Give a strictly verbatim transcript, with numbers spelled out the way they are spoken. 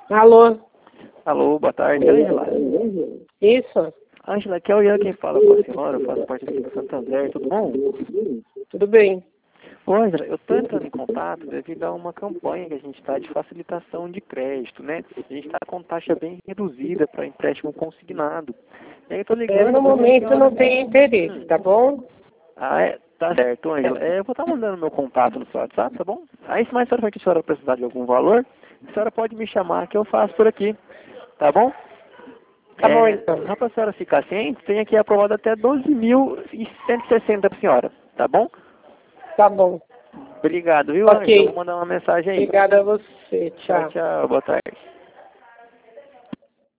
Alô? Alô, boa tarde, Ângela. Isso? Ângela, aqui é o Ian quem fala com a senhora, eu faço parte aqui do Santander, tudo bom? Tudo bem? Ô, Ângela, eu estou entrando em contato devido a uma campanha que a gente está de facilitação de crédito, né? A gente está com taxa bem reduzida para empréstimo consignado. E aí eu tô ligando... Eu, no pra ver se a momento, senhora- não tenho interesse, tá bom? Ah, é? Tá certo, Ângela. É, eu vou estar mandando meu contato no seu WhatsApp, tá bom? Aí, se mais tarde a senhora precisar de algum valor, a senhora pode me chamar que eu faço por aqui, tá bom? Tá bom, É, então. só para a senhora ficar ciente, tem aqui aprovado até doze mil cento e sessenta para a senhora, tá bom? Tá bom. Obrigado, viu, Ângela? Eu Ok. vou mandar uma mensagem aí. Obrigada a você. Tchau, Tchau. tchau. Boa tarde.